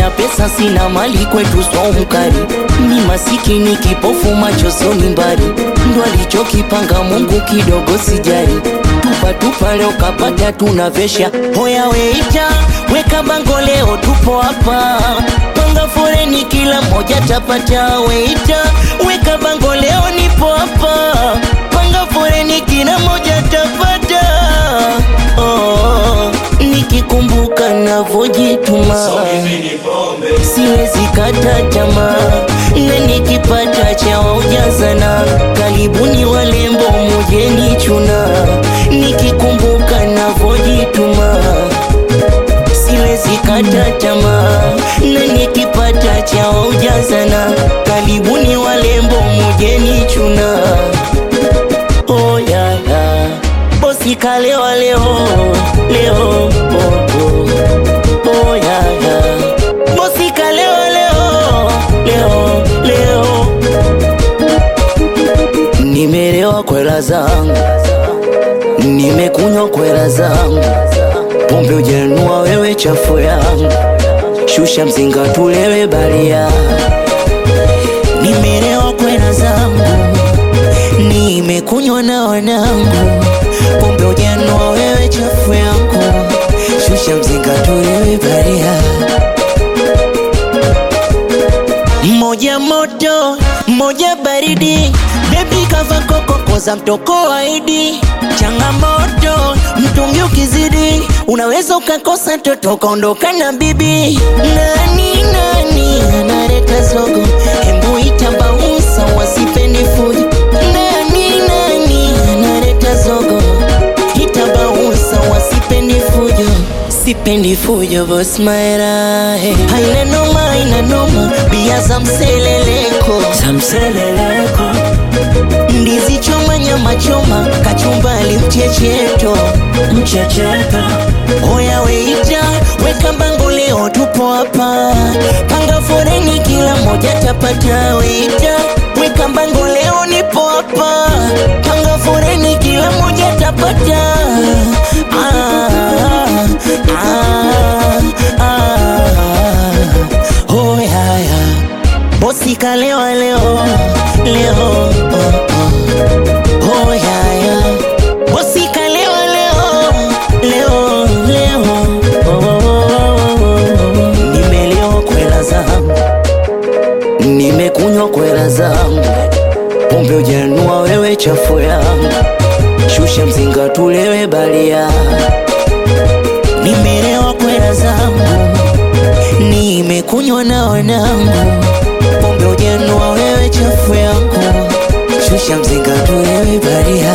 sina pesa sina mali kwetu so mkali. Ni masikini kipofu macho soni mbali. Ndo alichokipanga Mungu kidogo sijali. Tupa leo kapata tunavesha. Hoya weita weka bango leo tupo hapa. Panga foreni kila moja tapata. Weita weka bango leo nipo hapa. Panga foreni kila moja tapata. Nikikumbuka navojituma siwezi kata tamaa. Na nikipata chawa ujazana. Karibuni walembo mujeni chuna. Nikikumbuka navojituma siwezi kata tamaa. Na nikipata chawa ujazana. Karibuni walembo mujeni chuna. Oh yeah, yeah. Bosi kalewa leo leo oh, oh. Oh yeah, yeah. Bosi kalewa leo leo leo. Nimelewa kwela zangu, nimekunywa kwela zangu. Pombe ujenua wewe chafu yangu. Shusha mzinga tulewe balia. Nimelewa kwela zangu, nimekunywa na wanangu. Pombe ujenua wewe chafu yangu. Shusha mzinga tulewe balia. Moja moto, moja baridi. Baby kava koko koza mtoko waidi. Changamoto, mtungi ukizidi. Unaweza ukakosa toto kaondoka na bibi. Nani analeta zogo. Hembu itabausa wasipendi fujo. Nani analeta zogo. Itabausa wasipendi fujo. Sipendi fujo boss maera. Haina noma bia za mseleleko. Ndizi choma nyama choma. Kachumbali mchecheto. Oya weita weka bango leo tupo hapa. Panga foreni kila moja tapata. Weita weka bango leo nipo hapa. Panga foreni kila moja tapata. Oh yeah, yeah. Bosi kalewa leo leo oh, oh. Oh yeah, yeah. Bosi kalewa leo leo leo oh, oh, oh. Nimelewa kwela zangu, nimekunywa kwela zangu. Pombe ujenua wewe chafu yangu. Shusha mzinga tulewe balia. Nimelewa kwela zangu, nimekunywa na wanangu. Pombe ujenua wewe chafu yangu. Shusha mzinga tulewe balia.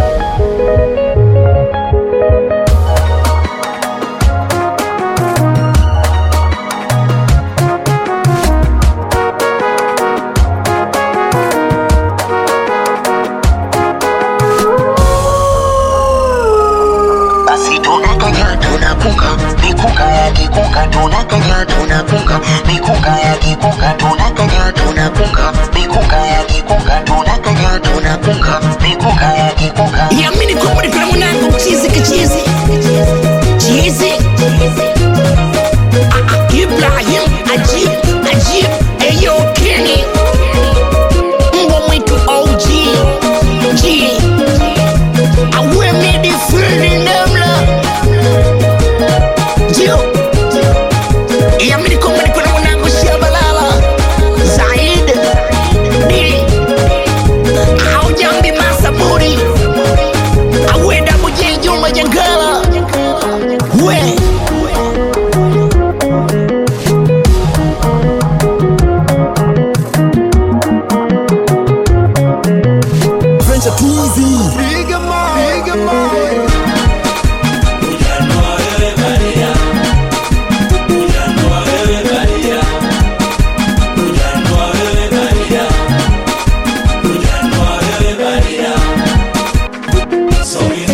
Tunakanya tunapunga mikunga ya kikunga. Tunakanya tunapunga mikunga ya kikunga. Tunakanya tunapunga mikunga ya kikunga. Yamini kumuri kwa mwanangu chizi kichizi. Chizi Ibrahim Ajib Eyo Kenny Mbwa mwitu OG G Awe midi free namla Jio Yamini kumuri kwa mwanangu Shabalala Zaid Dili Aujambi Masaburi Awe Dabu J Juma Jangala We French are too easy. Bigger man. So